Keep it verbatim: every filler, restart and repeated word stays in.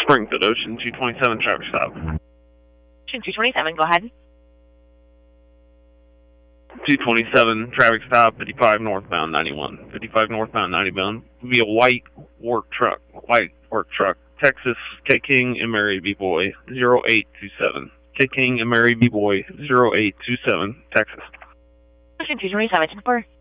Springfield, Ocean two twenty-seven, traffic stop. Ocean two twenty-seven, go ahead. two twenty-seven, traffic stop, fifty-five northbound ninety-one. fifty-five northbound ninety-one. Will be a white work truck. White work truck. Texas, K. King and Mary B. Boy, zero eight two seven. K. King and Mary B. Boy, zero eight two seven, Texas. Ocean two twenty-seven, ten four.